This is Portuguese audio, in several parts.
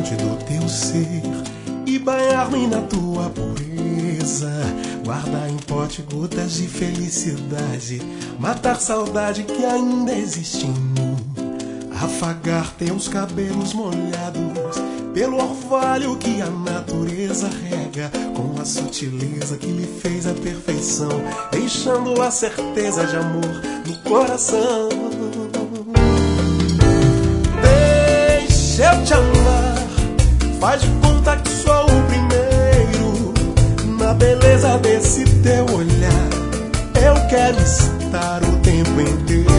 fonte do teu ser e banhar-me na tua pureza. Guardar em pote gotas de felicidade, matar saudade que ainda existe em mim. Afagar teus cabelos molhados pelo orvalho que a natureza rega, com a sutileza que lhe fez a perfeição, deixando a certeza de amor no coração. Deixa eu te amar, faz de conta que sou o primeiro. Na beleza desse teu olhar, eu quero estar o tempo inteiro.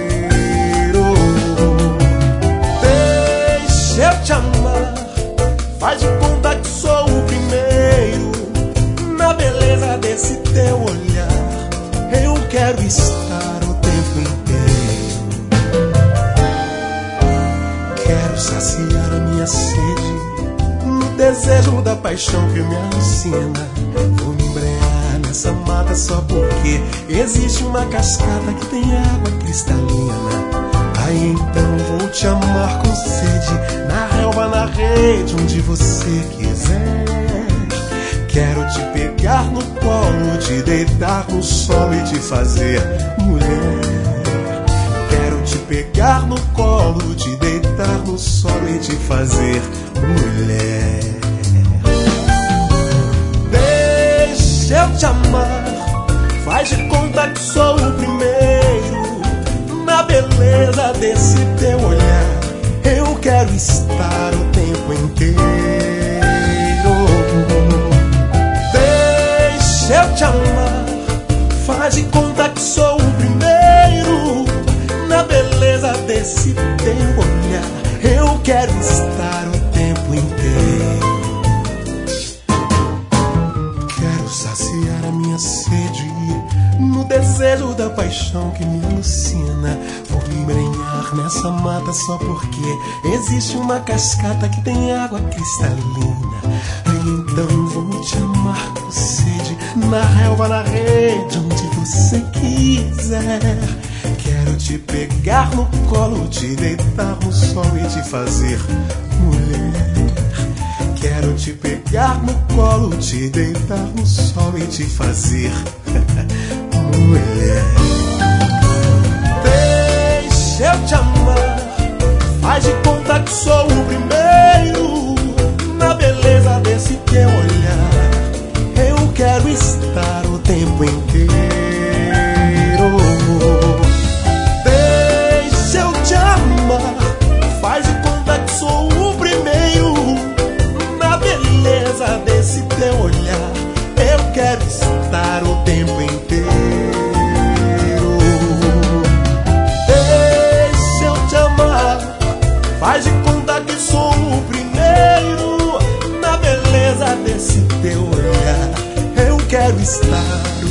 Deixa eu te amar, faz de conta que sou o primeiro. Na beleza desse teu olhar, eu quero estar o tempo inteiro. Quero saciar a minha sede no desejo da paixão que me alucina. Vou me embrenhar nessa mata só porque existe uma cascata que tem água cristalina. Aí então vou te amar com sede, na relva, na rede, onde você quiser. Quero te pegar no colo, te deitar no solo e te fazer mulher. Quero te pegar no colo, te deitar no solo e te fazer mulher. Deixa eu te amar, faz de conta que sou o primeiro. Na beleza desse teu olhar, eu quero estar o tempo inteiro. Deixa eu te amar, faz de conta que sou o primeiro. Na beleza desse teu olhar, eu quero estar o tempo inteiro. Quero saciar a minha sede no desejo da paixão que me alucina. Vou me embrenhar nessa mata só porque existe uma cascata que tem água cristalina. Então vou te amar com sede, na relva, na rede, onde você quiser. Quero te pegar no colo, te deitar no sol e te fazer mulher. Quero te pegar no colo, te deitar no sol e te fazer mulher. Deixa eu te amar, faz de conta que sou o primeiro. Na beleza desse teu olhar, eu quero estar o tempo inteiro. Deixa eu te amar, faz de conta que sou o primeiro. Na beleza desse teu olhar, eu quero estar o tempo inteiro. Deixa eu te amar, faz de conta que sou o primeiro. Na beleza desse teu olhar, eu quero estar